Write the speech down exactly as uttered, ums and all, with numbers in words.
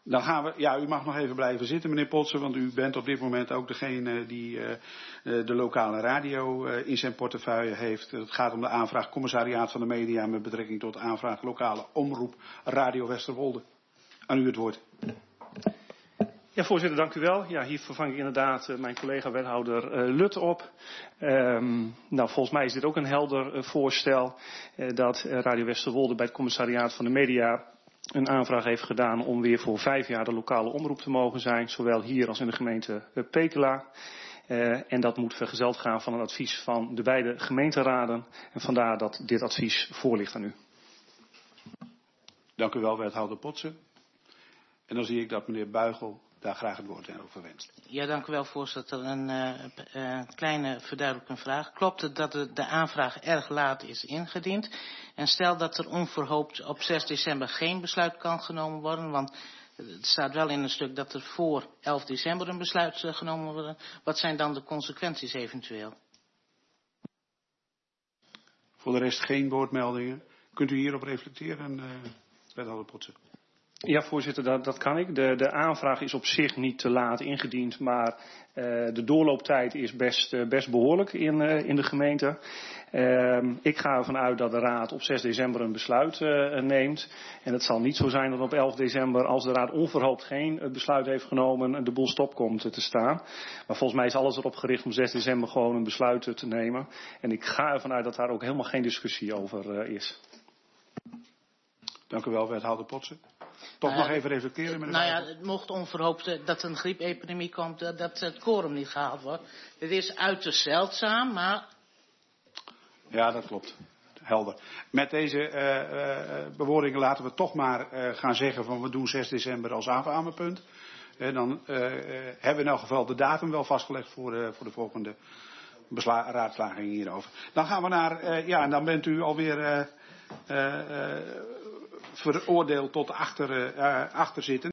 Dan gaan we, ja, u mag nog even blijven zitten, meneer Potsen, want u bent op dit moment ook degene die uh, de lokale radio uh, in zijn portefeuille heeft. Het gaat om de aanvraag Commissariaat van de Media met betrekking tot de aanvraag lokale omroep Radio Westerwolde. Aan u het woord. Ja, voorzitter, dank u wel. Ja, hier vervang ik inderdaad uh, mijn collega wethouder uh, Lut op. Um, nou, volgens mij is dit ook een helder uh, voorstel uh, dat uh, Radio Westerwolde bij het Commissariaat van de Media een aanvraag heeft gedaan om weer voor vijf jaar de lokale omroep te mogen zijn, zowel hier als in de gemeente Pekela. Uh, en dat moet vergezeld gaan van een advies van de beide gemeenteraden. En vandaar dat dit advies voor ligt aan u. Dank u wel, wethouder Potsen. En dan zie ik dat meneer Buigel daar graag het woord over wenst. Ja, dank u wel, voorzitter. Een uh, uh, kleine verduidelijkende vraag. Klopt het dat de, de aanvraag erg laat is ingediend? En stel dat er onverhoopt op zes december geen besluit kan genomen worden, want het staat wel in een stuk dat er voor elf december een besluit uh, genomen wordt. Wat zijn dan de consequenties eventueel? Voor de rest geen woordmeldingen. Kunt u hierop reflecteren, uh, wethouder Potsen? Ja, voorzitter, dat, dat kan ik. De, de aanvraag is op zich niet te laat ingediend, maar uh, de doorlooptijd is best, uh, best behoorlijk in, uh, in de gemeente. Uh, ik ga ervan uit dat de Raad op zes december een besluit uh, neemt. En het zal niet zo zijn dat op elf december, als de Raad onverhoopt geen besluit heeft genomen, de boel stop komt te staan. Maar volgens mij is alles erop gericht om zes december gewoon een besluit te nemen. En ik ga ervan uit dat daar ook helemaal geen discussie over uh, is. Dank u wel, wethouder Potsen. Toch uh, nog even reflecteren, meneer Nou ja, het mocht onverhoopt dat een griepepidemie komt, dat, dat het quorum niet gehaald wordt. Het is uiterst zeldzaam, maar... Ja, dat klopt. Helder. Met deze uh, uh, bewoordingen laten we toch maar uh, gaan zeggen van we doen zes december als aanvaardepunt. En dan uh, uh, hebben we in elk geval de datum wel vastgelegd voor, uh, voor de volgende besla- raadslaging hierover. Dan gaan we naar, uh, ja, en dan bent u alweer uh, uh, uh, veroordeeld tot achter, uh, achter zitten.